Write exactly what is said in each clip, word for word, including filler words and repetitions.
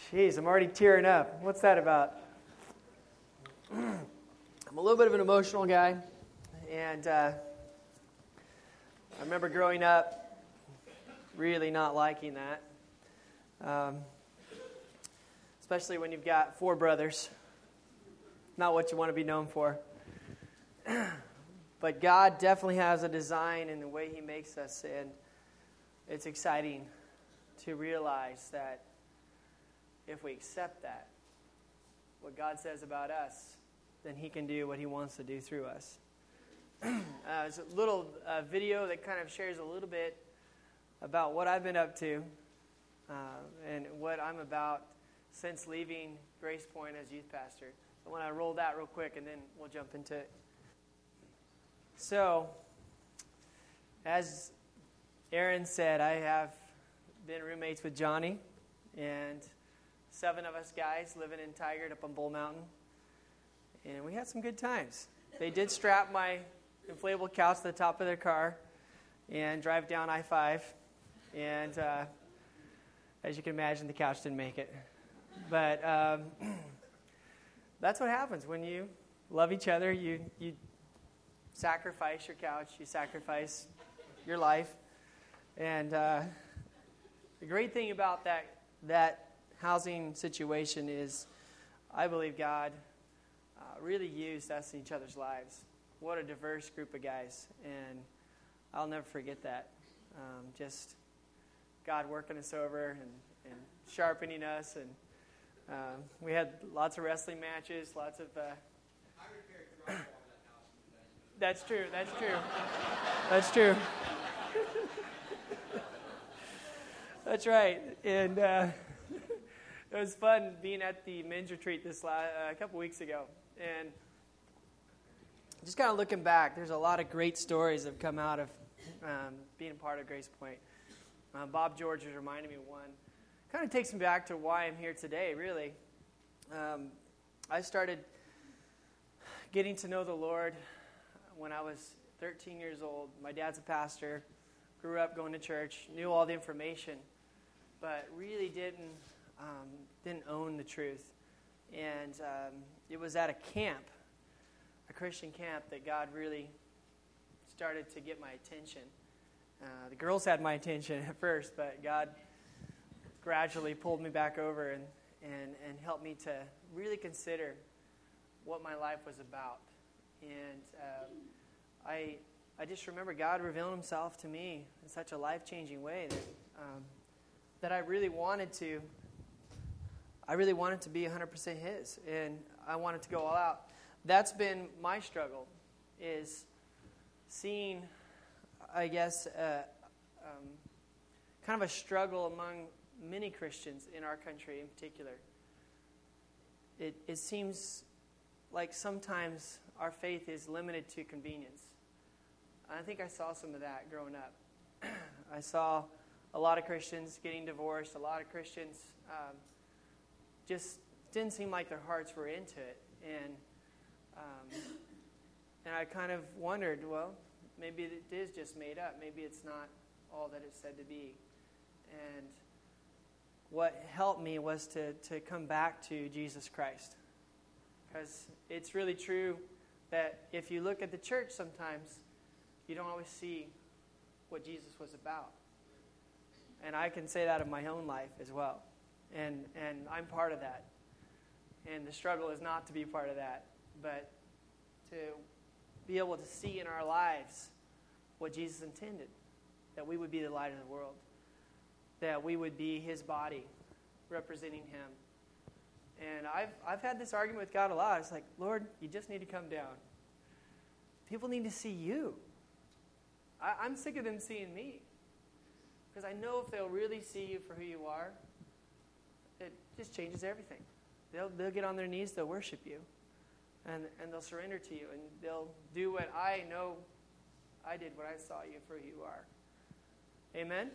Jeez, I'm already tearing up. What's that about? I'm a little bit of an emotional guy, and uh, I remember growing up really not liking that, um, especially when you've got four brothers. Not what you want to be known for. But God definitely has a design in the way He makes us, and it's exciting to realize that if we accept that, what God says about us, then He can do what He wants to do through us. uh, it's a little uh, video that kind of shares a little bit about what I've been up to uh, and what I'm about since leaving Grace Point as youth pastor. I want to roll that real quick, and then we'll jump into it. So, as Aaron said, I have been roommates with Johnny, and seven of us guys living in Tigard up on Bull Mountain. And we had some good times. They did strap my inflatable couch to the top of their car and drive down I five. And uh, as you can imagine, the couch didn't make it. But um, that's what happens when you love each other. You, you sacrifice your couch. You sacrifice your life. And uh, the great thing about that that housing situation is I believe God uh, really used us in each other's lives. What a diverse group of guys, and I'll never forget that. Um, just God working us over and, and sharpening us, and um, we had lots of wrestling matches, lots of... Uh, that's true, that's true. That's true. That's right, and... Uh, It was fun being at the men's retreat this la- uh, a couple weeks ago. And just kind of looking back, there's a lot of great stories that have come out of um, being a part of Grace Point. Uh, Bob George was reminding me of one. Kind of takes me back to why I'm here today, really. Um, I started getting to know the Lord when I was thirteen years old. My dad's a pastor, grew up going to church, knew all the information, but really didn't... Um, didn't own the truth. And um, it was at a camp, a Christian camp, that God really started to get my attention. Uh, the girls had my attention at first, but God gradually pulled me back over and, and, and helped me to really consider what my life was about. And um, I I just remember God revealing Himself to me in such a life-changing way that um, that I really wanted to I really wanted to be one hundred percent His, and I wanted to go all out. That's been my struggle, is seeing, I guess, uh, um, kind of a struggle among many Christians in our country in particular. It, it seems like sometimes our faith is limited to convenience. I think I saw some of that growing up. I saw a lot of Christians getting divorced, a lot of Christians... Um, just didn't seem like their hearts were into it. And um, and I kind of wondered, well, maybe it is just made up. Maybe it's not all that it's said to be. And what helped me was to, to come back to Jesus Christ. Because it's really true that if you look at the church sometimes, you don't always see what Jesus was about. And I can say that of my own life as well. And and I'm part of that. And the struggle is not to be part of that, but to be able to see in our lives what Jesus intended, that we would be the light of the world, that we would be His body representing Him. And I've I've had this argument with God a lot. It's like, Lord, you just need to come down. People need to see you. I, I'm sick of them seeing me. Because I know if they'll really see you for who you are, it just changes everything. They'll they'll get on their knees, they'll worship you, and and they'll surrender to you, and they'll do what I know I did when I saw you for who you are. Amen?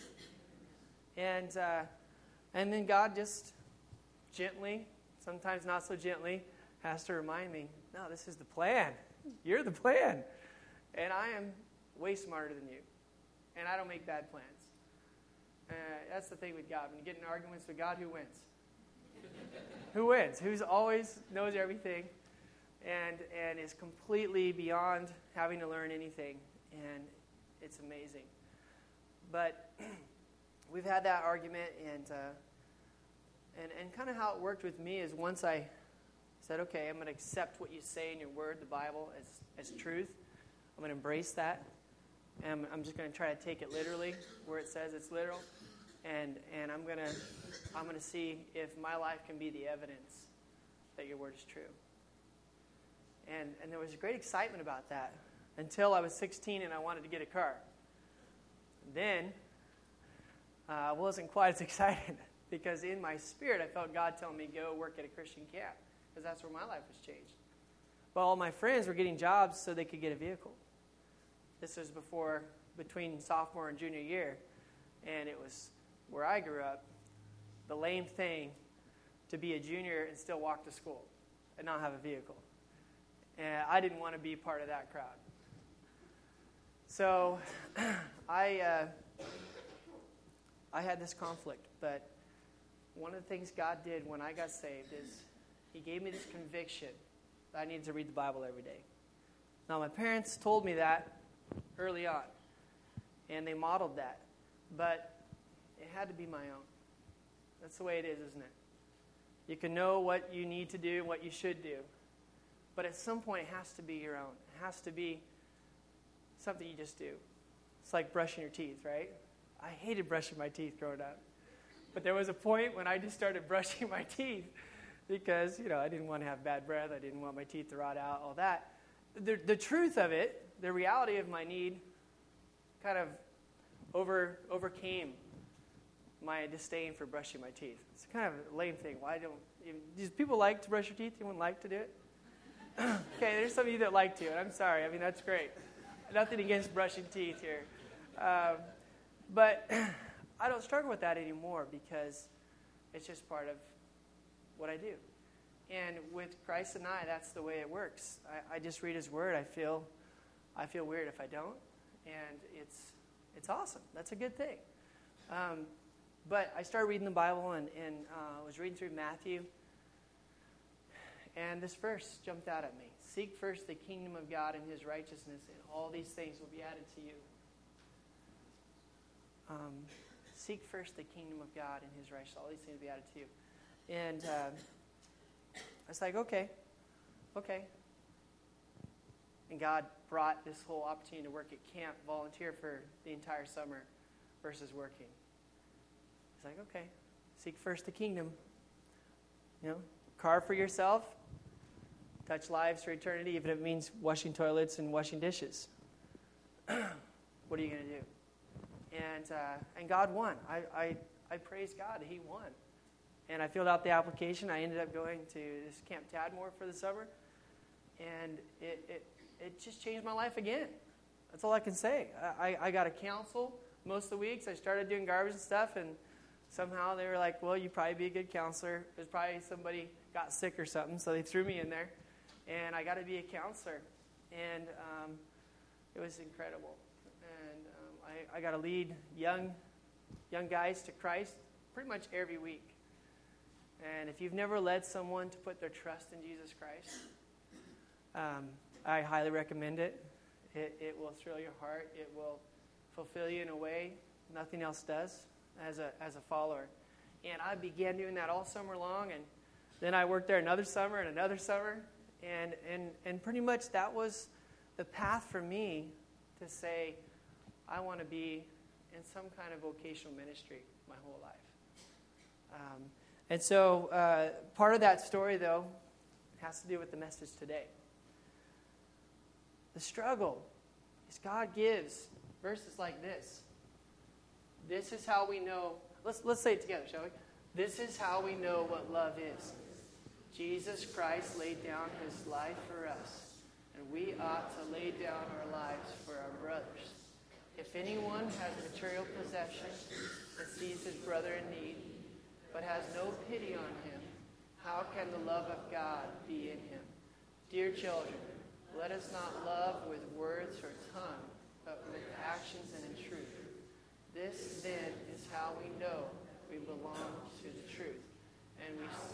And uh, and then God just gently, sometimes not so gently, has to remind me, no, this is the plan. You're the plan. And I am way smarter than you. And I don't make bad plans. Uh, that's the thing with God. When you get in arguments with God, who wins? Who wins? Who's always knows everything and and is completely beyond having to learn anything. And it's amazing. But we've had that argument, and uh, and and kind of how it worked with me is once I said, okay, I'm going to accept what you say in your word, the Bible, as, as truth. I'm going to embrace that. And I'm, I'm just going to try to take it literally where it says it's literal. And and I'm going to I'm going to see if my life can be the evidence that your word is true. And and there was a great excitement about that until I was sixteen and I wanted to get a car. Then uh, I wasn't quite as excited because in my spirit I felt God telling me go work at a Christian camp because that's where my life was changed. But all my friends were getting jobs so they could get a vehicle. This was before, between sophomore and junior year, and it was where I grew up, the lame thing to be a junior and still walk to school and not have a vehicle. And I didn't want to be part of that crowd. So I uh, I had this conflict, but one of the things God did when I got saved is He gave me this conviction that I needed to read the Bible every day. Now, my parents told me that early on, and they modeled that, but it had to be my own. That's the way it is, isn't it? You can know what you need to do and what you should do, but at some point it has to be your own. It has to be something you just do. It's like brushing your teeth, right? I hated brushing my teeth growing up. But there was a point when I just started brushing my teeth because, you know, I didn't want to have bad breath. I didn't want my teeth to rot out, all that. The, the truth of it, the reality of my need kind of over overcame my disdain for brushing my teeth. It's kind of a lame thing. Why don't you, do people like to brush your teeth? Anyone like to do it? Okay, there's some of you that like to, and I'm sorry. I mean, that's great. Nothing against brushing teeth here. Um, but I don't struggle with that anymore because it's just part of what I do. And with Christ and I, that's the way it works. I, I just read His Word. I feel I feel weird if I don't. And it's it's awesome. That's a good thing. Um, but I started reading the Bible and, and uh, was reading through Matthew. And this verse jumped out at me. Seek first the kingdom of God and His righteousness, and all these things will be added to you. Um, seek first the kingdom of God and His righteousness. All these things will be added to you. And uh, I was like, okay, okay. And God brought this whole opportunity to work at camp, volunteer for the entire summer versus working. He's like, okay, seek first the kingdom. You know, carve for yourself. Touch lives for eternity, even if it means washing toilets and washing dishes. What are you going to do? And uh, and God won. I, I I praise God. He won. And I filled out the application. I ended up going to this Camp Tadmore for the summer. And it, it, it just changed my life again. That's all I can say. I, I, I got a counsel most of the weeks. I started doing garbage and stuff, and somehow they were like, well, you'd probably be a good counselor. There's probably somebody got sick or something, so they threw me in there. And I got to be a counselor. And um, it was incredible. And um, I, I got to lead young young guys to Christ pretty much every week. And if you've never led someone to put their trust in Jesus Christ, um, I highly recommend it. it. It will thrill your heart. It will fulfill you in a way nothing else does as a as a follower. And I began doing that all summer long, and then I worked there another summer and another summer. And, and and pretty much that was the path for me to say, I want to be in some kind of vocational ministry my whole life. Um, and so uh, part of that story, though, has to do with the message today. The struggle is God gives verses like this. This is how we know. Let's let's say it together, shall we? This is how we know what love is. Jesus Christ laid down His life for us, and we ought to lay down our lives for our brothers. If anyone has material possessions and sees his brother in need, but has no pity on him, how can the love of God be in him? Dear children, let us not love with words or tongue, but with actions and in truth. This, then, is how we know we belong to the truth, and we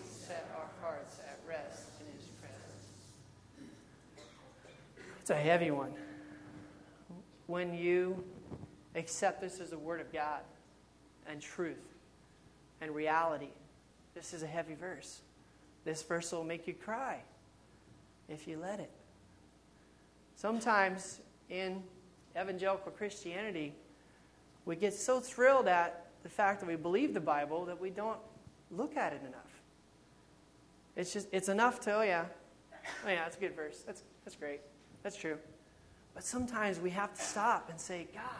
It's a heavy one. When you accept this as the Word of God and truth and reality, this is a heavy verse. This verse will make you cry if you let it. Sometimes in evangelical Christianity, we get so thrilled at the fact that we believe the Bible that we don't look at it enough. It's just, it's enough to, oh yeah, oh yeah, that's a good verse. That's, that's great. That's true. But sometimes we have to stop and say, God,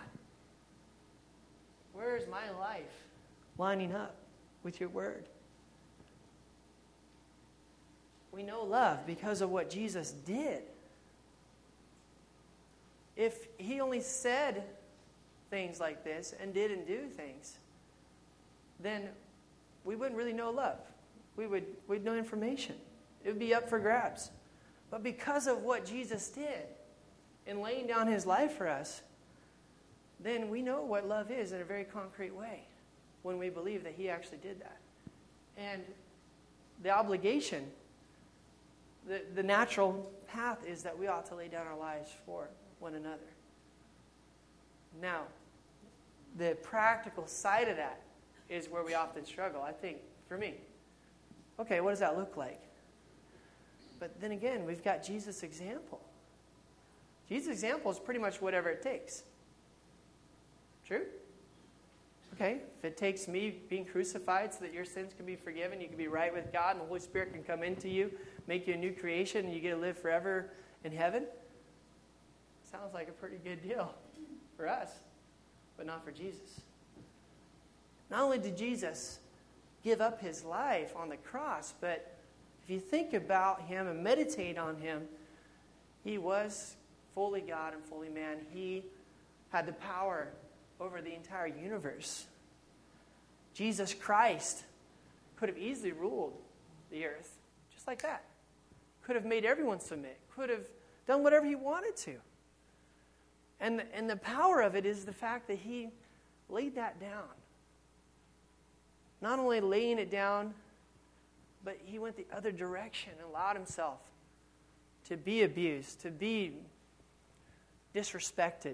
where is my life lining up with your word? We know love because of what Jesus did. If he only said things like this and didn't do things, then we wouldn't really know love. We would we'd know information. It would be up for grabs. But because of what Jesus did in laying down his life for us, then we know what love is in a very concrete way when we believe that he actually did that. And the obligation, the, the natural path is that we ought to lay down our lives for one another. Now, the practical side of that is where we often struggle, I think, for me. Okay, what does that look like? But then again, we've got Jesus' example. Jesus' example is pretty much whatever it takes. True? Okay, if it takes me being crucified so that your sins can be forgiven, you can be right with God, and the Holy Spirit can come into you, make you a new creation, and you get to live forever in heaven, sounds like a pretty good deal for us, but not for Jesus. Not only did Jesus give up his life on the cross, but if you think about him and meditate on him, he was fully God and fully man. He had the power over the entire universe. Jesus Christ could have easily ruled the earth just like that. Could have made everyone submit. Could have done whatever he wanted to. And the, and the power of it is the fact that he laid that down. Not only laying it down, but he went the other direction and allowed himself to be abused, to be disrespected.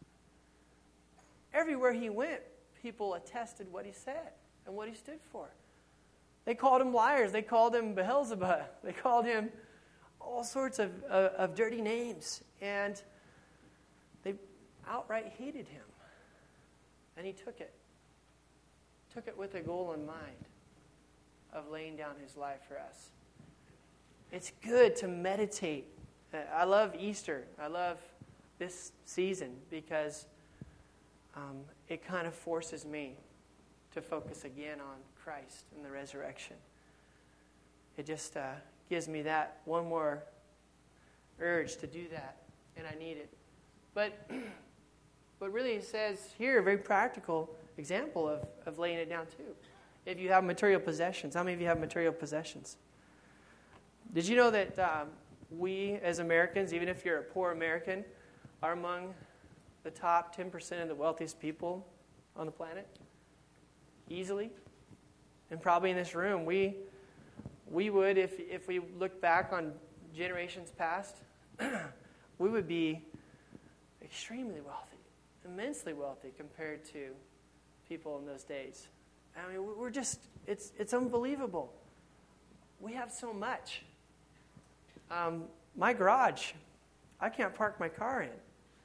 Everywhere he went, people attested what he said and what he stood for. They called him liars. They called him Beelzebub. They called him all sorts of, of, of dirty names. And they outright hated him. And he took it. Took it with a goal in mind of laying down his life for us. It's good to meditate. I love Easter. I love this season because um, it kind of forces me to focus again on Christ and the resurrection. It just uh, gives me that one more urge to do that, and I need it. But but really it says here a very practical example of, of laying it down too. If you have material possessions, how many of you have material possessions? Did you know that um, we as Americans, even if you're a poor American, are among the top ten percent of the wealthiest people on the planet? Easily. And probably in this room, we we would, if if we look back on generations past, we would be extremely wealthy, immensely wealthy compared to people in those days. I mean, we're just, it's it's unbelievable. We have so much. Um, my garage, I can't park my car in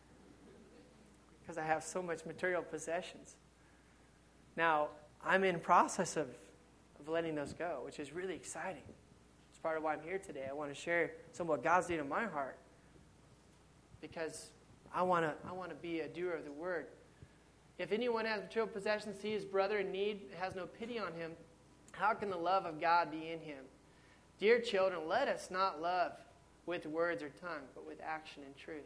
because I have so much material possessions. Now, I'm in process of, of letting those go, which is really exciting. It's part of why I'm here today. I want to share some of what God's doing in my heart because I want to I want to be a doer of the word. If anyone has material possessions, see his brother in need, has no pity on him, how can the love of God be in him? Dear children, let us not love with words or tongue, but with action and truth.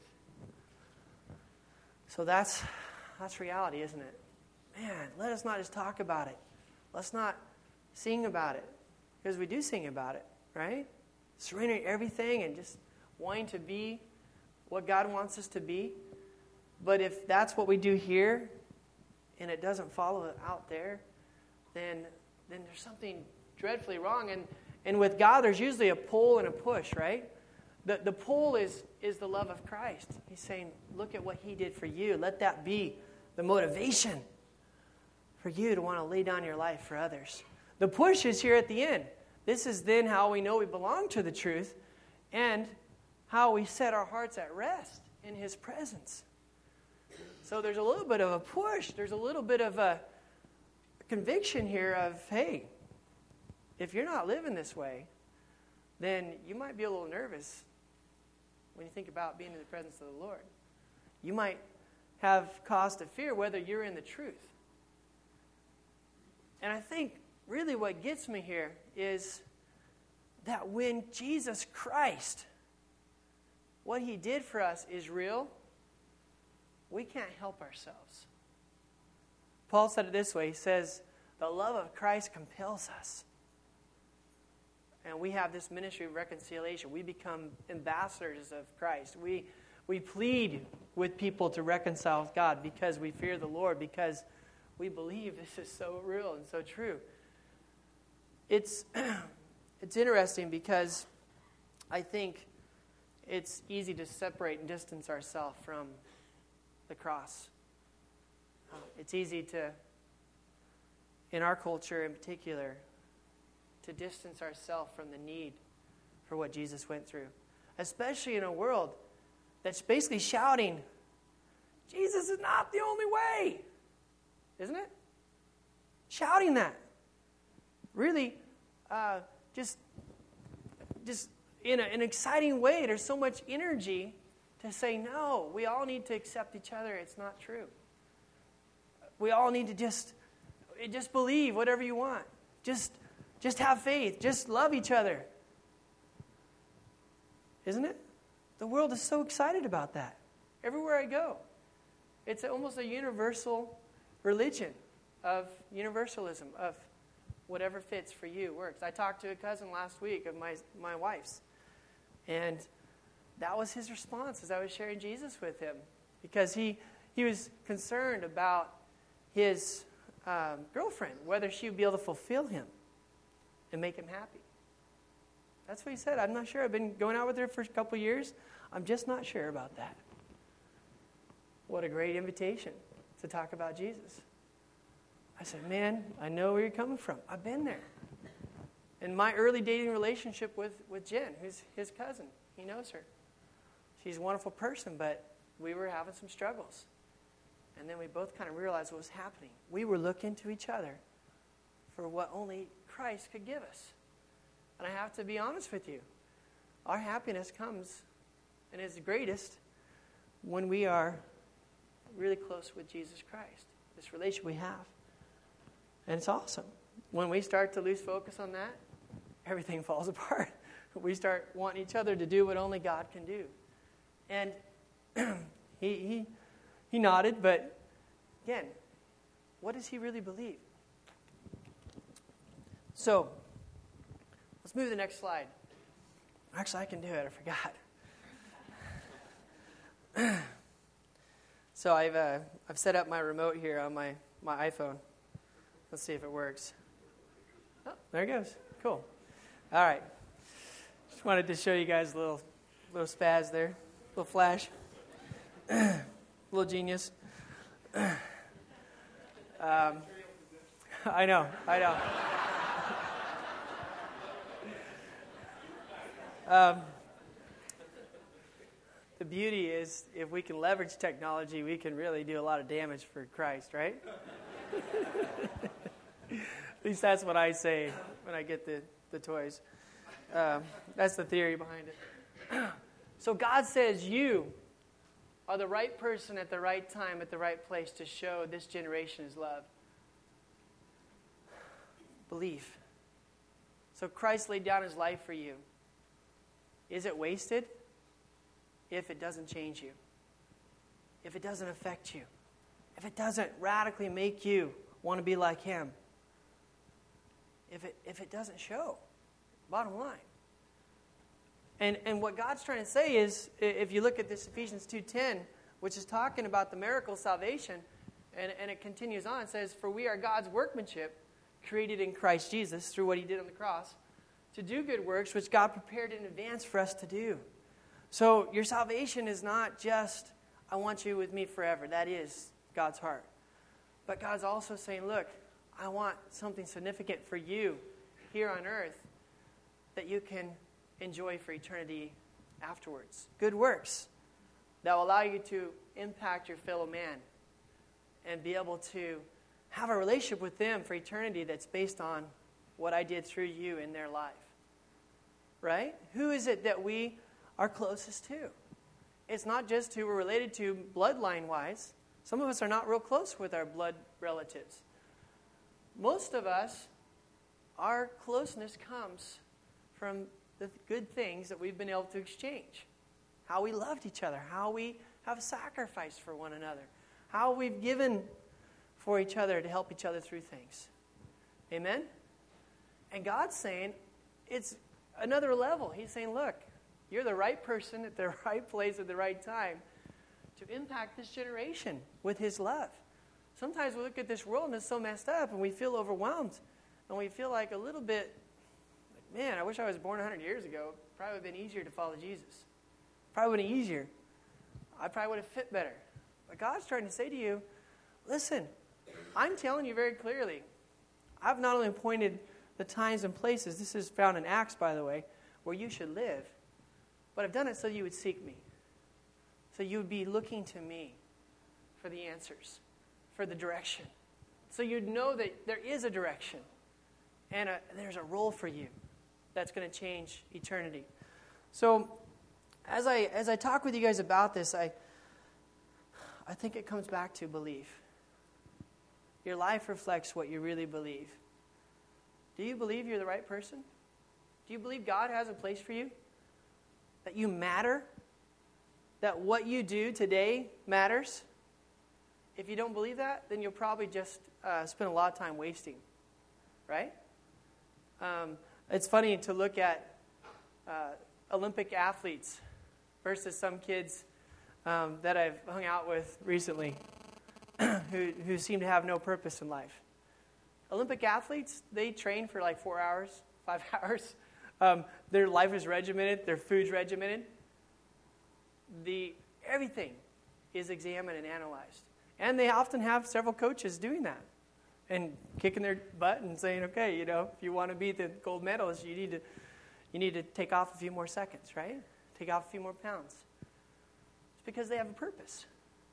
So that's that's reality, isn't it? Man, let us not just talk about it. Let's not sing about it. Because we do sing about it, right? Surrendering everything and just wanting to be what God wants us to be. But if that's what we do here, and it doesn't follow out there, then then there's something dreadfully wrong. And, and with God, there's usually a pull and a push, right? The, the pull is, is the love of Christ. He's saying, look at what he did for you. Let that be the motivation for you to want to lay down your life for others. The push is here at the end. This is then how we know we belong to the truth and how we set our hearts at rest in his presence. So there's a little bit of a push. There's a little bit of a conviction here of, hey, if you're not living this way, then you might be a little nervous when you think about being in the presence of the Lord. You might have cause to fear whether you're in the truth. And I think really what gets me here is that when Jesus Christ, what he did for us is real, we can't help ourselves. Paul said it this way. He says, the love of Christ compels us. And we have this ministry of reconciliation. We become ambassadors of Christ. We, we plead with people to reconcile with God because we fear the Lord, because we believe this is so real and so true. It's, it's interesting because I think it's easy to separate and distance ourselves from the cross. Uh, it's easy to, in our culture in particular, to distance ourselves from the need for what Jesus went through. Especially in a world that's basically shouting, Jesus is not the only way. Isn't it? Shouting that. Really, uh, just, just in a, an exciting way. There's so much energy to say, no, we all need to accept each other. It's not true. We all need to just, just believe whatever you want. Just Just have faith. Just love each other. Isn't it? The world is so excited about that. Everywhere I go. It's almost a universal religion of universalism, of whatever fits for you works. I talked to a cousin last week of my, my wife's, and that was his response as I was sharing Jesus with him, because he, he was concerned about his um, girlfriend, whether she would be able to fulfill him and make him happy. That's what he said. I'm not sure. I've been going out with her for a couple years. I'm just not sure about that. What a great invitation to talk about Jesus. I said, man, I know where you're coming from. I've been there. In my early dating relationship with, with Jen, who's his cousin, he knows her. She's a wonderful person, but we were having some struggles. And then we both kind of realized what was happening. We were looking to each other for what only Christ could give us. And I have to be honest with you. Our happiness comes and is greatest when we are really close with Jesus Christ. This relationship we have. And it's awesome. When we start to lose focus on that, everything falls apart. We start wanting each other to do what only God can do. And he, he, he nodded, but again, what does he really believe? So, let's move to the next slide. Actually, I can do it. I forgot. So I've uh, I've set up my remote here on my, my iPhone. Let's see if it works. Oh, there it goes. Cool. All right. Just wanted to show you guys a little little spaz there, a little flash, a little genius. Um, I know. I know. Um, the beauty is, if we can leverage technology, we can really do a lot of damage for Christ, right? At least that's what I say when I get the, the toys. Um, that's the theory behind it. So God says you are the right person at the right time, at the right place to show this generation his love. Belief. So Christ laid down his life for you. Is it wasted if it doesn't change you? If it doesn't affect you? If it doesn't radically make you want to be like him? If it if it doesn't show? Bottom line. And and what God's trying to say is, if you look at this Ephesians two ten, which is talking about the miracle of salvation, and, and it continues on, it says, for we are God's workmanship, created in Christ Jesus through what he did on the cross, to do good works which God prepared in advance for us to do. So your salvation is not just, I want you with me forever. That is God's heart. But God's also saying, look, I want something significant for you here on earth that you can enjoy for eternity afterwards. Good works that will allow you to impact your fellow man and be able to have a relationship with them for eternity that's based on what I did through you in their life. Right? Who is it that we are closest to? It's not just who we're related to bloodline-wise. Some of us are not real close with our blood relatives. Most of us, our closeness comes from the good things that we've been able to exchange. How we loved each other, how we have sacrificed for one another, how we've given for each other to help each other through things. Amen? And God's saying, it's another level. He's saying, look, you're the right person at the right place at the right time to impact this generation with his love. Sometimes we look at this world and it's so messed up and we feel overwhelmed and we feel like a little bit, like, man, I wish I was born one hundred years ago. It probably would have been easier to follow Jesus. Probably would have been easier. I probably would have fit better. But God's trying to say to you, listen, I'm telling you very clearly, I've not only appointed the times and places, this is found in Acts, by the way, where you should live, but I've done it so you would seek me. So you would be looking to me for the answers, for the direction. So you'd know that there is a direction and a, there's a role for you that's going to change eternity. So as I as I talk with you guys about this, I I think it comes back to belief. Your life reflects what you really believe. Do you believe you're the right person? Do you believe God has a place for you? That you matter? That what you do today matters? If you don't believe that, then you'll probably just uh, spend a lot of time wasting. Right? Um, it's funny to look at uh, Olympic athletes versus some kids um, that I've hung out with recently who, who seem to have no purpose in life. Olympic athletes, they train for like four hours, five hours. Um, their life is regimented. Their food's regimented. The everything is examined and analyzed. And they often have several coaches doing that and kicking their butt and saying, okay, you know, if you want to be the gold medalist, you need to you need to take off a few more seconds, right? Take off a few more pounds. It's because they have a purpose.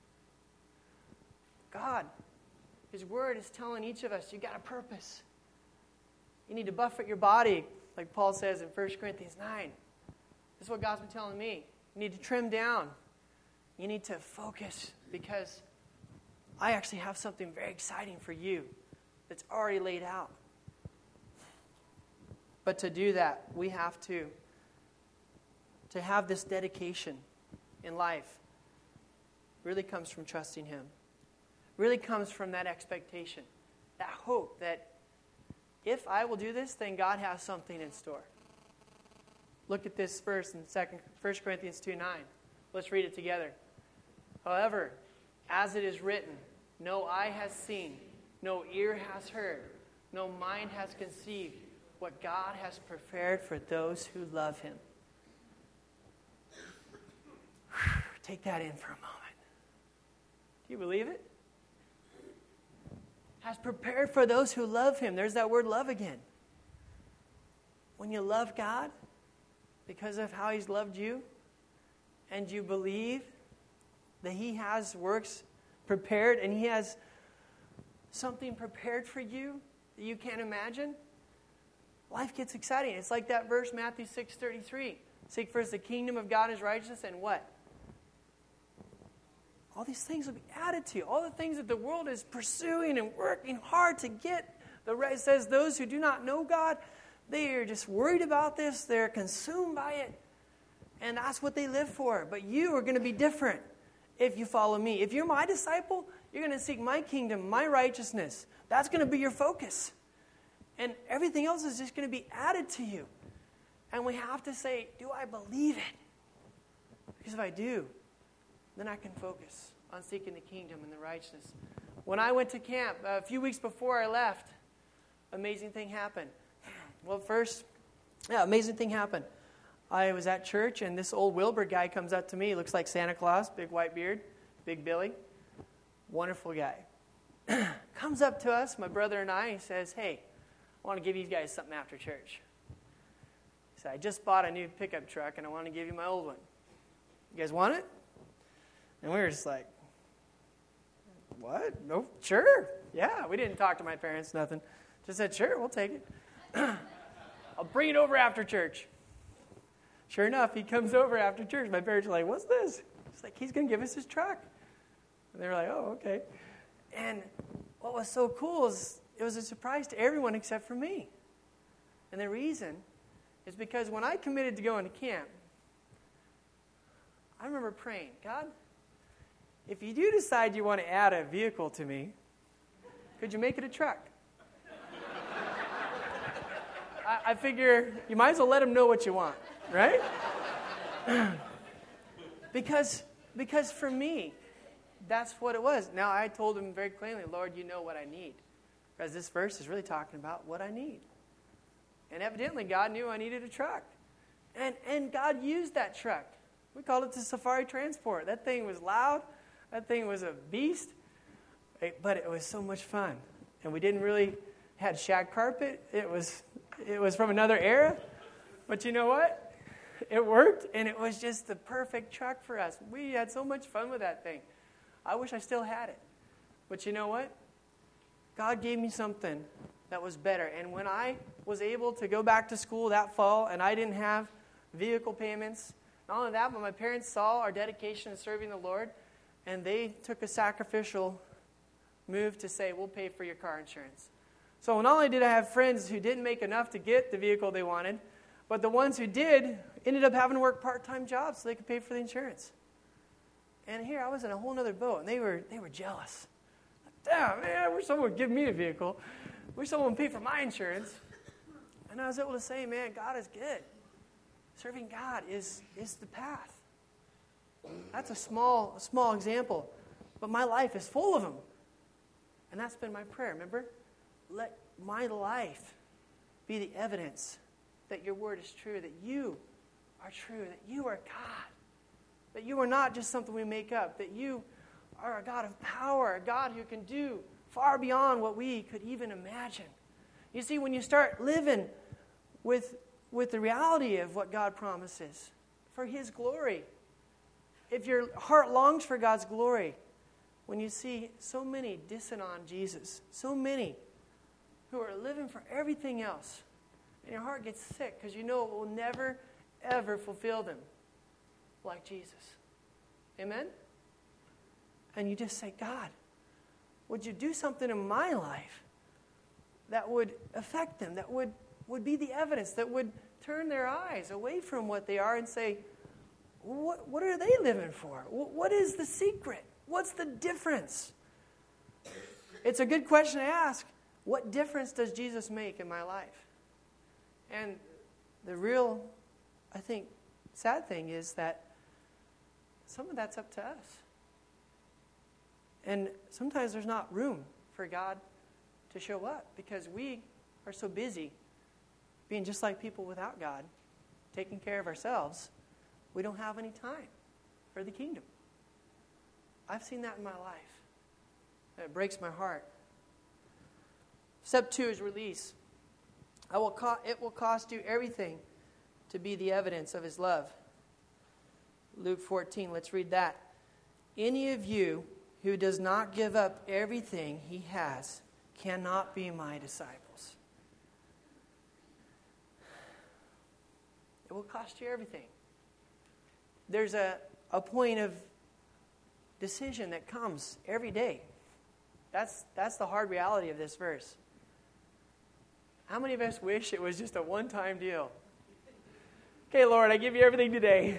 God, His Word is telling each of us, you got a purpose. You need to buffet your body, like Paul says in First Corinthians nine. This is what God's been telling me. You need to trim down. You need to focus because I actually have something very exciting for you that's already laid out. But to do that, we have to, to have this dedication in life really comes from trusting Him. Really comes from that expectation, that hope that if I will do this, then God has something in store. Look at this verse in First Corinthians two nine. Let's read it together. However, as it is written, no eye has seen, no ear has heard, no mind has conceived what God has prepared for those who love Him. Take that in for a moment. Do you believe it? Has prepared for those who love Him. There's that word love again. When you love God because of how He's loved you, and you believe that He has works prepared and He has something prepared for you that you can't imagine, life gets exciting. It's like that verse, Matthew six thirty-three. Seek first the kingdom of God and His righteousness, and what? All these things will be added to you. All the things that the world is pursuing and working hard to get. The it says those who do not know God, they are just worried about this. They're consumed by it. And that's what they live for. But you are going to be different if you follow me. If you're my disciple, you're going to seek my kingdom, my righteousness. That's going to be your focus. And everything else is just going to be added to you. And we have to say, do I believe it? Because if I do, then I can focus on seeking the kingdom and the righteousness. When I went to camp, a few weeks before I left, amazing thing happened. Well, first, yeah, amazing thing happened. I was at church, and this old Wilbur guy comes up to me. He looks like Santa Claus, big white beard, big Billy. Wonderful guy. Comes up to us, my brother and I, he says, hey, I want to give you guys something after church. He said, I just bought a new pickup truck, and I want to give you my old one. You guys want it? And we were just like, what? No, sure. Yeah, we didn't talk to my parents, nothing. Just said, sure, we'll take it. I'll bring it over after church. Sure enough, he comes over after church. My parents are like, what's this? He's like, he's going to give us his truck. And they were like, oh, okay. And what was so cool is it was a surprise to everyone except for me. And the reason is because when I committed to going to camp, I remember praying, God, if you do decide you want to add a vehicle to me, could you make it a truck? I, I figure you might as well let them know what you want, right? because, because for me, that's what it was. Now, I told him very plainly, Lord, you know what I need. Because this verse is really talking about what I need. And evidently, God knew I needed a truck. And, and God used that truck. We called it the Safari Transport. That thing was loud. That thing was a beast. But it was so much fun. And we didn't really had shag carpet. It was, it was from another era. But you know what? It worked, and it was just the perfect truck for us. We had so much fun with that thing. I wish I still had it. But you know what? God gave me something that was better. And when I was able to go back to school that fall and I didn't have vehicle payments, not only that, but my parents saw our dedication in serving the Lord, and they took a sacrificial move to say, we'll pay for your car insurance. So not only did I have friends who didn't make enough to get the vehicle they wanted, but the ones who did ended up having to work part-time jobs so they could pay for the insurance. And here I was in a whole other boat, and they were they were jealous. Damn, man, I wish someone would give me a vehicle. I wish someone would pay for my insurance. And I was able to say, man, God is good. Serving God is, is the path. That's a small, a small example. But my life is full of them. And that's been my prayer, remember? Let my life be the evidence that your word is true, that you are true, that you are God. That you are not just something we make up. That you are a God of power, a God who can do far beyond what we could even imagine. You see, when you start living with, with the reality of what God promises for His glory, if your heart longs for God's glory, when you see so many dissing on Jesus, so many who are living for everything else, and your heart gets sick because you know it will never, ever fulfill them like Jesus. Amen? And you just say, God, would you do something in my life that would affect them, that would, would be the evidence, that would turn their eyes away from what they are and say, what, what are they living for? What is the secret? What's the difference? It's a good question to ask. What difference does Jesus make in my life? And the real, I think, sad thing is that some of that's up to us. And sometimes there's not room for God to show up because we are so busy being just like people without God, taking care of ourselves. We don't have any time for the kingdom. I've seen that in my life. It breaks my heart. Step two is release. I will co- it will cost you everything to be the evidence of His love. Luke fourteen, let's read that. Any of you who does not give up everything he has cannot be my disciples. It will cost you everything. There's a, a point of decision that comes every day. That's, that's the hard reality of this verse. How many of us wish it was just a one-time deal? Okay, Lord, I give you everything today.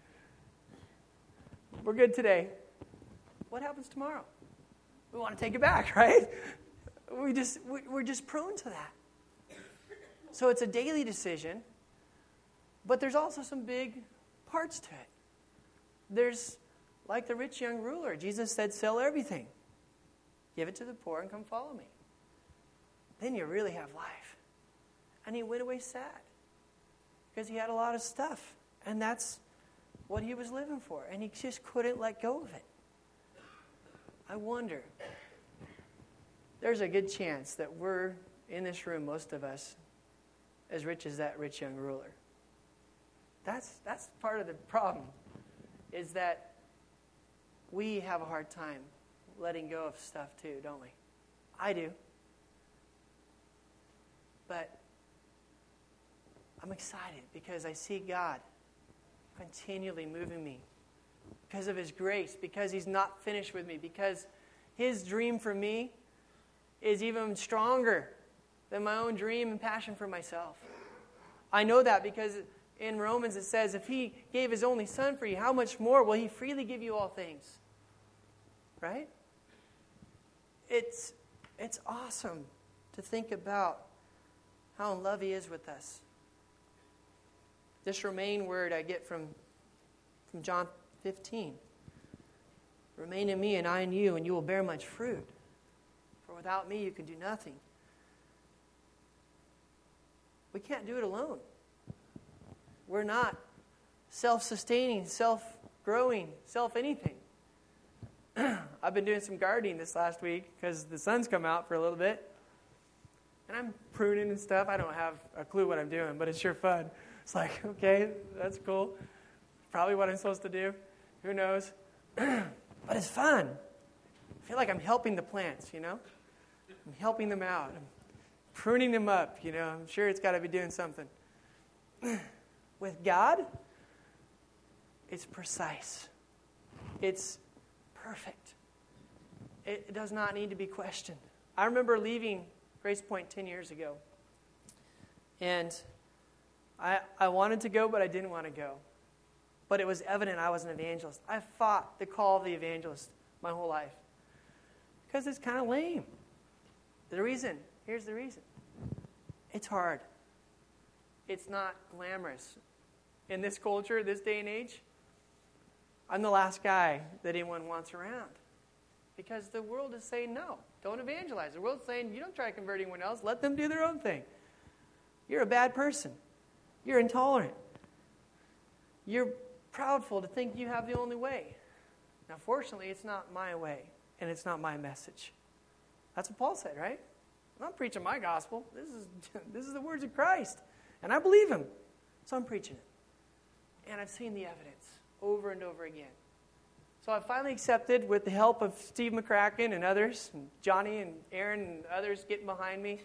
We're good today. What happens tomorrow? We want to take it back, right? We just, we're just prone to that. So it's a daily decision, but there's also some big parts to it. There's, like the rich young ruler, Jesus said, sell everything. Give it to the poor and come follow me. Then you really have life. And he went away sad because he had a lot of stuff And that's what he was living for. And he just couldn't let go of it. I wonder, there's a good chance that we're in this room, most of us, as rich as that rich young ruler. That's that's part of the problem, is that we have a hard time letting go of stuff too, don't we? I do. But I'm excited because I see God continually moving me because of his grace, because he's not finished with me, because his dream for me is even stronger than my own dream and passion for myself. I know that because in Romans it says, if he gave his only son for you, how much more will he freely give you all things? Right? It's, it's awesome to think about how in love he is with us. This remain word I get from, from John fifteen. Remain in me and I in you, and you will bear much fruit. For without me you can do nothing. We can't do it alone. We're not self-sustaining, self-growing, self-anything. I've been doing some gardening this last week because the sun's come out for a little bit. And I'm pruning and stuff. I don't have a clue what I'm doing, but it's sure fun. It's like, okay, that's cool. Probably what I'm supposed to do. Who knows? But it's fun. I feel like I'm helping the plants, you know? I'm helping them out. I'm pruning them up, you know? I'm sure it's got to be doing something. With God, it's precise. It's perfect. It does not need to be questioned. I remember leaving Grace Point ten years ago. And I, I wanted to go, but I didn't want to go. But it was evident I was an evangelist. I fought the call of the evangelist my whole life. Because it's kind of lame. The reason, here's the reason. It's hard. It's not glamorous. In this culture, this day and age, I'm the last guy that anyone wants around. Because the world is saying no, don't evangelize. The world's saying you don't try to convert anyone else. Let them do their own thing. You're a bad person. You're intolerant. You're proudful to think you have the only way. Now, fortunately, it's not my way, and it's not my message. That's what Paul said, right? I'm not preaching my gospel. This is this is the words of Christ, and I believe him, so I'm preaching it. And I've seen the evidence over and over again. So I finally accepted, with the help of Steve McCracken and others, and Johnny and Aaron and others getting behind me.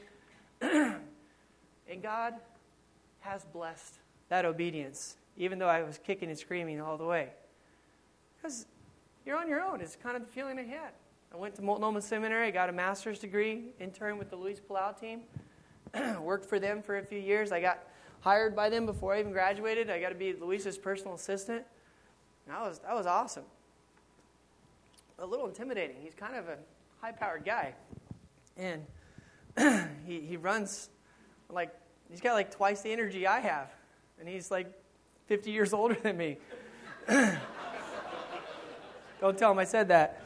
And God has blessed that obedience, even though I was kicking and screaming all the way. Because you're on your own. It's kind of the feeling I had. I went to Multnomah Seminary, got a master's degree, interned with the Luis Palau team, worked for them for a few years. I got hired by them before I even graduated. I got to be Luis's personal assistant. And that was, that was awesome. A little intimidating. He's kind of a high-powered guy. And he he runs like, he's got like twice the energy I have. And he's like fifty years older than me. Don't tell him I said that.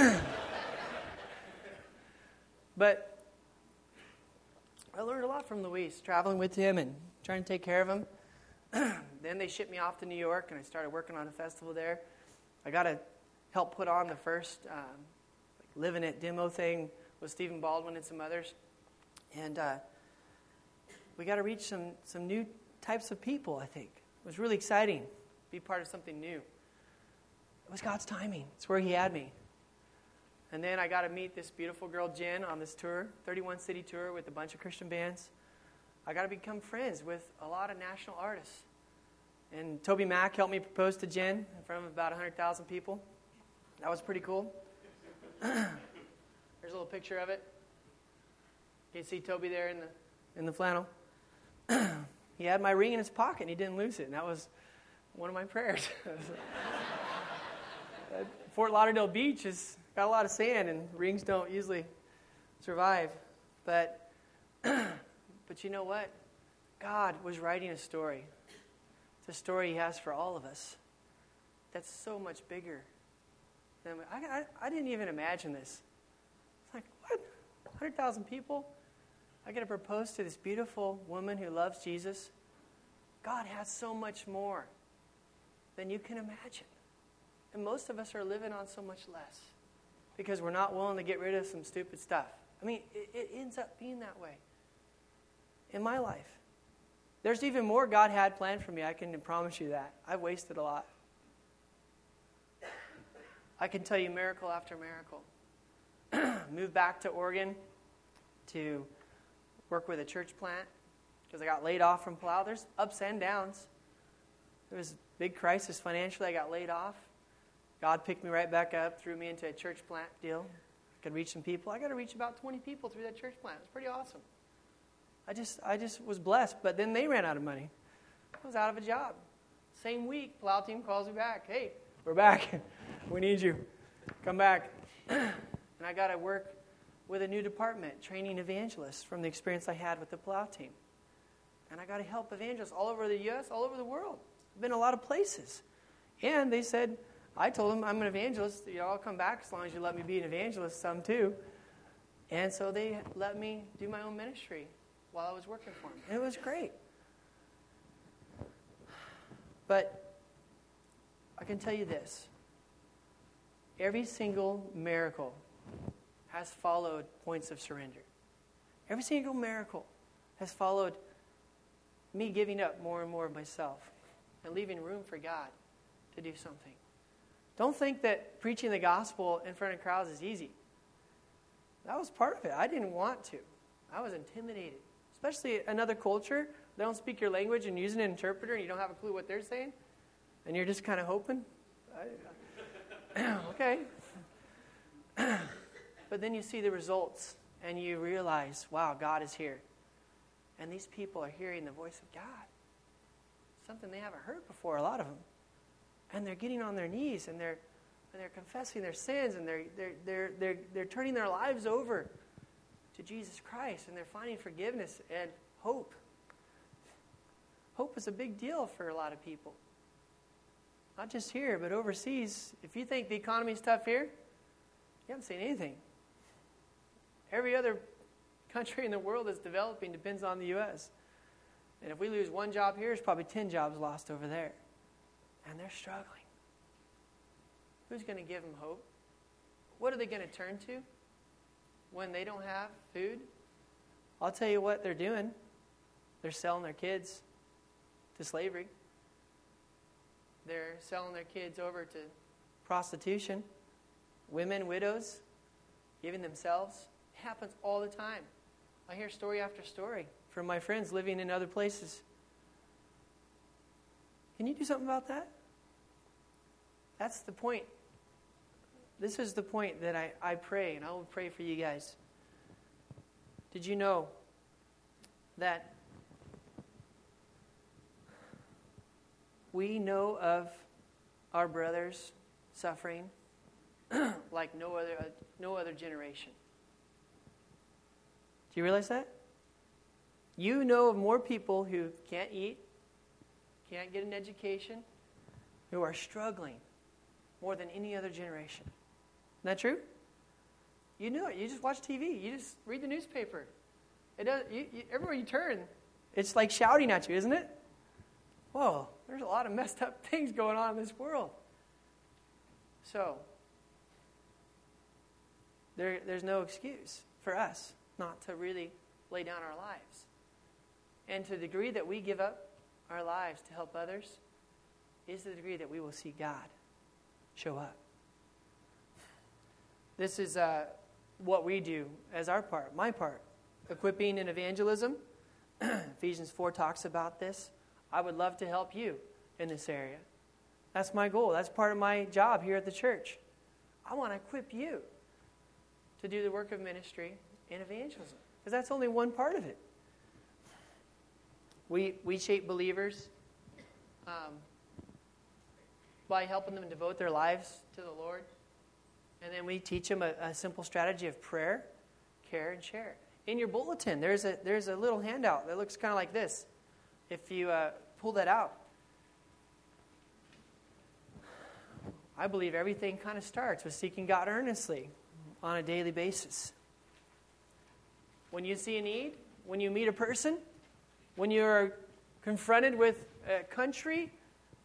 But I learned a lot from Luis, traveling with him and trying to take care of him. Then they shipped me off to New York, and I started working on a festival there. I got to help put on the first um, like Living It demo thing with Stephen Baldwin and some others. And uh, we got to reach some, some new types of people, I think. It was really exciting to be part of something new. It was God's timing. It's where he had me. And then I got to meet this beautiful girl, Jen, on this tour, thirty-one city tour with a bunch of Christian bands. I got to become friends with a lot of national artists. And Toby Mack helped me propose to Jen in front of about one hundred thousand people. That was pretty cool. There's a little picture of it. You can see Toby there in the in the flannel. He had my ring in his pocket, and he didn't lose it. And that was one of my prayers. Fort Lauderdale Beach has got a lot of sand, and rings don't usually survive. But, but you know what? God was writing a story. It's a story he has for all of us that's so much bigger than I, I, I didn't even imagine this. It's like, what? one hundred thousand people? I got to propose to this beautiful woman who loves Jesus? God has so much more than you can imagine. And most of us are living on so much less because we're not willing to get rid of some stupid stuff. I mean, it, it ends up being that way in my life. There's even more God had planned for me. I can promise you that. I've wasted a lot. I can tell you miracle after miracle. Moved back to Oregon to work with a church plant because I got laid off from Palau. There's ups and downs. There was a big crisis financially. I got laid off. God picked me right back up, threw me into a church plant deal. I could reach some people. I got to reach about twenty people through that church plant. It was pretty awesome. I just I just was blessed, but then they ran out of money. I was out of a job. Same week, Palau team calls me back. Hey, we're back. We need you. Come back. And I got to work with a new department, training evangelists from the experience I had with the Palau team. And I got to help evangelists all over the U S, all over the world. I've been a lot of places. And they said, I told them, I'm an evangelist. You know, I'll come back as long as you let me be an evangelist, some too. And so they let me do my own ministry while I was working for them. And it was great. But I can tell you this. Every single miracle has followed points of surrender. Every single miracle has followed me giving up more and more of myself and leaving room for God to do something. Don't think that preaching the gospel in front of crowds is easy. That was part of it. I didn't want to. I was intimidated. Especially another culture. They don't speak your language and using an interpreter and you don't have a clue what they're saying. And you're just kind of hoping. I, okay. But then you see the results and you realize, wow, God is here. And these people are hearing the voice of God. Something they haven't heard before, a lot of them. And they're getting on their knees and they're and they're confessing their sins and they're they're they're they're they're turning their lives over to Jesus Christ and they're finding forgiveness and hope. Hope is a big deal for a lot of people. Not just here, but overseas. If you think the economy's tough here, you haven't seen anything. Every other country in the world that's developing depends on the U S And if we lose one job here, there's probably ten jobs lost over there. And they're struggling. Who's going to give them hope? What are they going to turn to when they don't have food? I'll tell you what they're doing. They're selling their kids to slavery. They're selling their kids over to prostitution. Women, widows, giving themselves. It happens all the time. I hear story after story from my friends living in other places. Can you do something about that? That's the point. This is the point that I, I pray, and I will pray for you guys. Did you know that we know of our brothers suffering like no other no other generation? Do you realize that? You know of more people who can't eat, can't get an education, who are struggling more than any other generation. Isn't that true? You know it. You just watch T V. You just read the newspaper. It does. You, you, everywhere you turn, it's like shouting at you, isn't it? Whoa, there's a lot of messed up things going on in this world. So, there, there's no excuse for us not to really lay down our lives. And to the degree that we give up our lives to help others is the degree that we will see God show up. This is uh, what we do as our part, my part. Equipping and evangelism. Ephesians four talks about this. I would love to help you in this area. That's my goal. That's part of my job here at the church. I want to equip you to do the work of ministry and evangelism. Because that's only one part of it. We we shape believers um, by helping them devote their lives to the Lord. And then we teach them a, a simple strategy of prayer, care, and share. In your bulletin, there's a there's a little handout that looks kind of like this. If you uh, pull that out, I believe everything kind of starts with seeking God earnestly on a daily basis. When you see a need, when you meet a person, when you're confronted with a country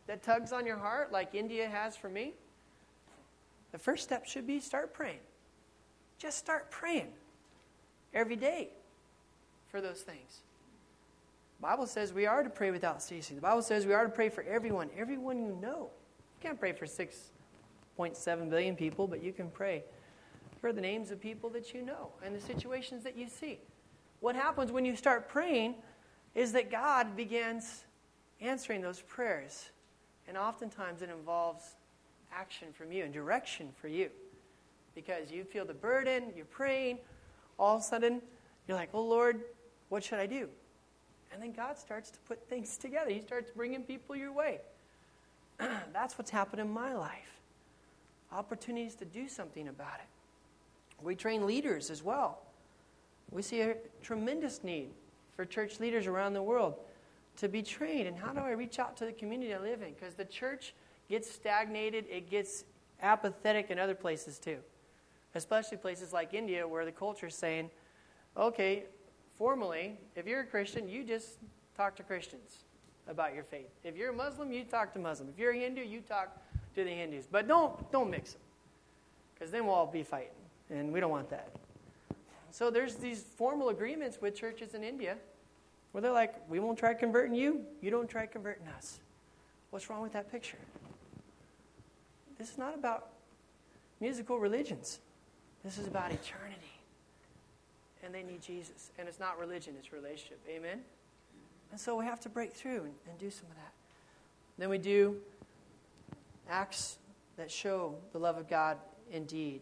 that tugs on your heart like India has for me, the first step should be start praying. Just start praying every day for those things. The Bible says we are to pray without ceasing. The Bible says we are to pray for everyone, everyone you know. You can't pray for six point seven billion people, but you can pray for the names of people that you know and the situations that you see. What happens when you start praying is that God begins answering those prayers. And oftentimes it involves action from you and direction for you. Because you feel the burden, you're praying, all of a sudden you're like, oh Lord, what should I do? And then God starts to put things together. He starts bringing people your way. That's what's happened in my life. Opportunities to do something about it. We train leaders as well. We see a tremendous need for church leaders around the world to be trained. And how do I reach out to the community I live in? Because the church gets stagnated. It gets apathetic in other places too. Especially places like India where the culture is saying, okay, formally, if you're a Christian, you just talk to Christians about your faith. If you're a Muslim, you talk to Muslim. If you're a Hindu, you talk to the Hindus. But don't don't mix them, because then we'll all be fighting, and we don't want that. So there's these formal agreements with churches in India where they're like, we won't try converting you, you don't try converting us. What's wrong with that picture? This is not about musical religions. This is about eternity. And they need Jesus. And it's not religion, it's relationship. Amen? And so we have to break through and, and do some of that. Then we do acts that show the love of God indeed.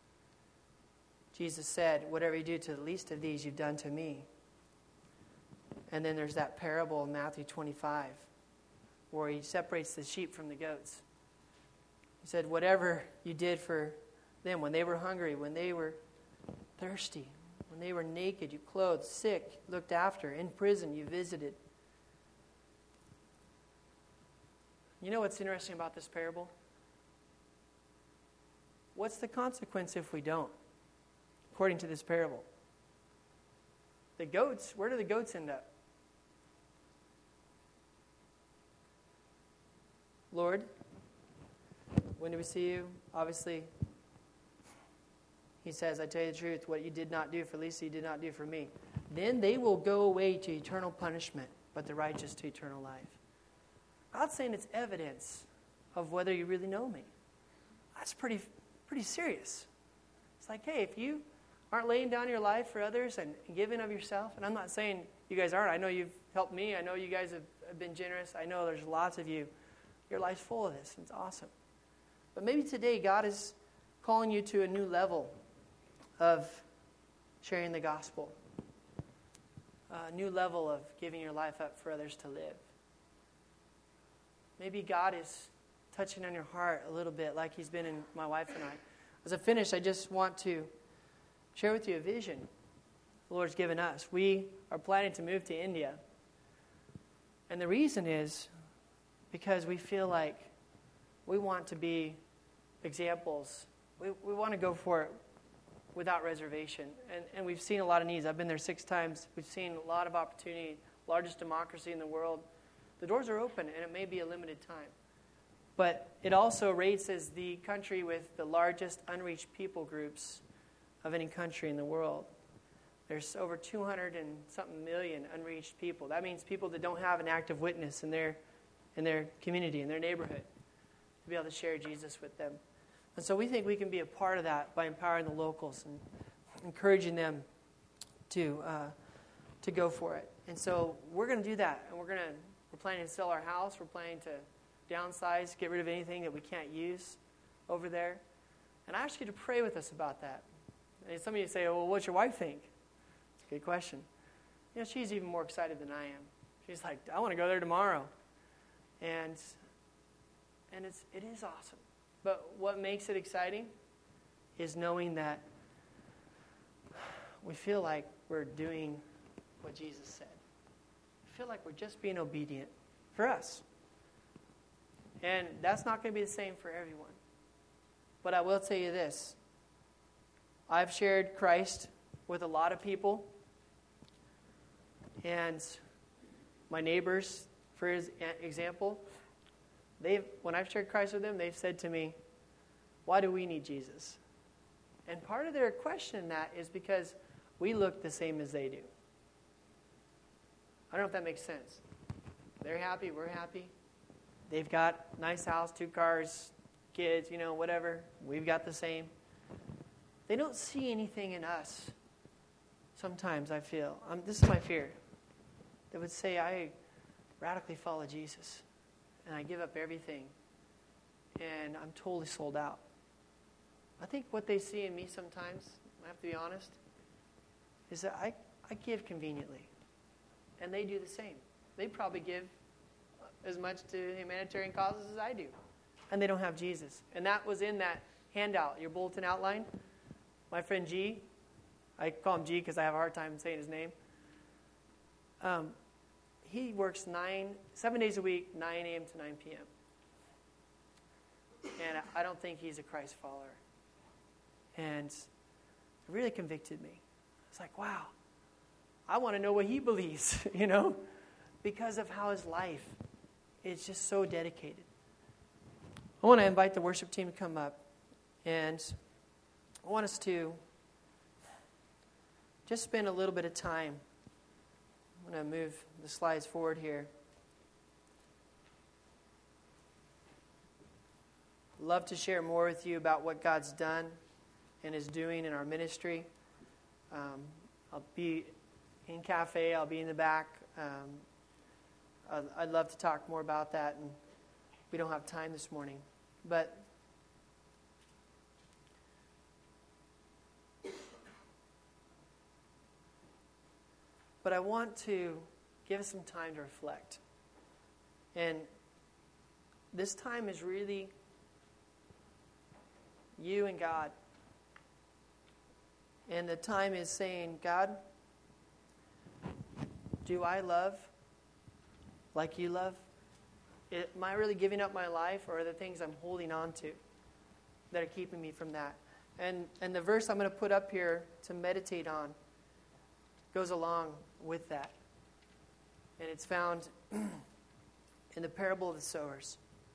Jesus said, whatever you do to the least of these, you've done to me. And then there's that parable in Matthew twenty-five where he separates the sheep from the goats. He said, whatever you did for them when they were hungry, when they were thirsty, when they were naked, you clothed, sick, looked after, in prison, you visited. You know what's interesting about this parable? What's the consequence if we don't? According to this parable. The goats, where do the goats end up? Lord, when do we see you? Obviously, he says, I tell you the truth, what you did not do for Lisa, you did not do for me. Then they will go away to eternal punishment, but the righteous to eternal life. God's saying it's evidence of whether you really know me. That's pretty, pretty serious. It's like, hey, if you aren't laying down your life for others and giving of yourself, and I'm not saying you guys aren't. I know you've helped me. I know you guys have, have been generous. I know there's lots of you. Your life's full of this. It's awesome. But maybe today God is calling you to a new level of sharing the gospel. A new level of giving your life up for others to live. Maybe God is touching on your heart a little bit like he's been in my wife and I. As I finish, I just want to share with you a vision the Lord's given us. We are planning to move to India. And the reason is because we feel like we want to be examples. We, we want to go for it without reservation. And, and we've seen a lot of needs. I've been there six times. We've seen a lot of opportunity, largest democracy in the world. The doors are open, and it may be a limited time. But it also rates as the country with the largest unreached people groups of any country in the world. There's over two hundred and something million unreached people. That means people that don't have an active witness in their in their community, in their neighborhood, to be able to share Jesus with them. And so we think we can be a part of that by empowering the locals and encouraging them to uh, to go for it. And so we're going to do that, and we're going to we're planning to sell our house. We're planning to downsize, get rid of anything that we can't use over there. And I ask you to pray with us about that. And some of you say, well, what's your wife think? It's a good question. You know, she's even more excited than I am. She's like, I want to go there tomorrow. And and it's it is awesome. But what makes it exciting is knowing that we feel like we're doing what Jesus said. We feel like we're just being obedient for us. And that's not going to be the same for everyone. But I will tell you this. I've shared Christ with a lot of people. And my neighbors, for example, they've when I've shared Christ with them, they've said to me, why do we need Jesus? And part of their question in that is because we look the same as they do. I don't know if that makes sense. They're happy, we're happy. They've got a nice house, two cars, kids, you know, whatever. We've got the same. They don't see anything in us. Sometimes I feel, um, this is my fear. They would say, I radically follow Jesus, and I give up everything, and I'm totally sold out. I think what they see in me sometimes, I have to be honest, is that I, I give conveniently, and they do the same. They probably give as much to humanitarian causes as I do, and they don't have Jesus. And that was in that handout, your bulletin outline. My friend G, I call him G because I have a hard time saying his name. Um, he works nine, seven days a week, nine a.m. to nine p.m. And I don't think he's a Christ follower. And it really convicted me. It's like, wow, I want to know what he believes, you know, because of how his life is just so dedicated. I want to invite the worship team to come up, and I want us to just spend a little bit of time. I'm going to move the slides forward here. Love to share more with you about what God's done and is doing in our ministry. Um, I'll be in cafe. I'll be in the back. Um, I'd, I'd love to talk more about that, and we don't have time this morning. But but I want to give us some time to reflect. And this time is really you and God. And the time is saying, God, do I love like you love? Am I really giving up my life, or are there things I'm holding on to that are keeping me from that? And and the verse I'm going to put up here to meditate on goes along with that. And it's found in the parable of the sowers.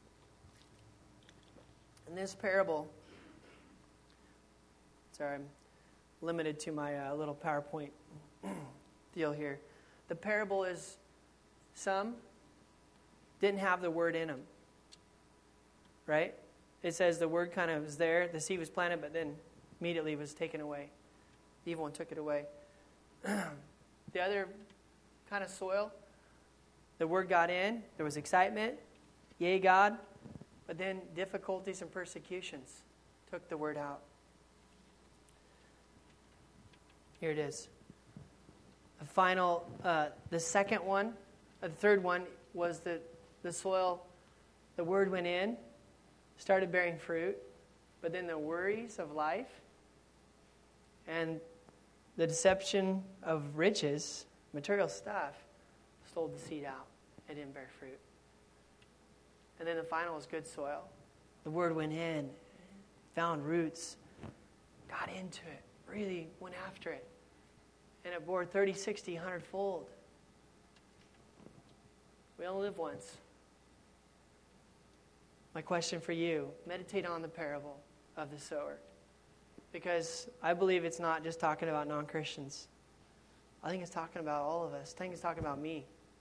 In this parable, sorry, I'm limited to my uh, little PowerPoint deal here. The parable is some didn't have the word in them, right? It says the word kind of was there, the seed was planted, but then immediately was taken away. The evil one took it away. The other kind of soil, the word got in, there was excitement, yay God, but then difficulties and persecutions took the word out. Here it is. The final, uh, the second one, uh, the third one was the, the soil, the word went in, started bearing fruit, but then the worries of life and the deception of riches, material stuff, stole the seed out. It didn't bear fruit. And then the final was good soil. The word went in, found roots, got into it, really went after it. And it bore thirty, sixty, one hundred fold. We only live once. My question for you, meditate on the parable of the sower. Because I believe it's not just talking about non-Christians. I think it's talking about all of us. I think it's talking about me.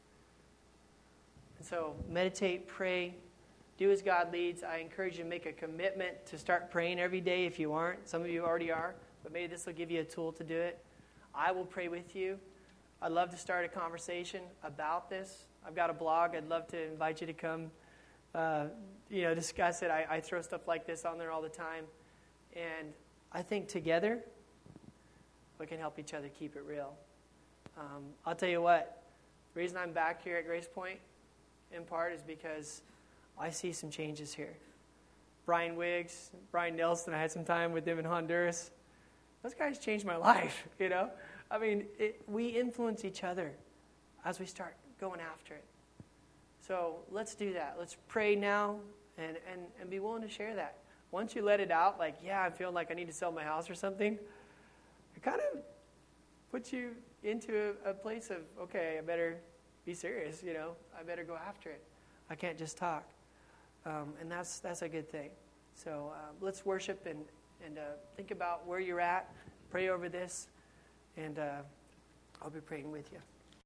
And so meditate, pray, do as God leads. I encourage you to make a commitment to start praying every day if you aren't. Some of you already are, but maybe this will give you a tool to do it. I will pray with you. I'd love to start a conversation about this. I've got a blog. I'd love to invite you to come, uh, you know, discuss it. I, I throw stuff like this on there all the time. And I think together we can help each other keep it real. Um, I'll tell you what, the reason I'm back here at Grace Point, in part, is because I see some changes here. Brian Wiggs, Brian Nelson, I had some time with them in Honduras. Those guys changed my life, you know. I mean, it, we influence each other as we start going after it. So let's do that. Let's pray now and, and, and be willing to share that. Once you let it out, like, yeah, I'm feeling like I need to sell my house or something, it kind of puts you into a, a place of, okay, I better be serious, you know. I better go after it. I can't just talk. um, and that's that's a good thing. So uh, let's worship and, and uh, think about where you're at, pray over this, and uh, I'll be praying with you.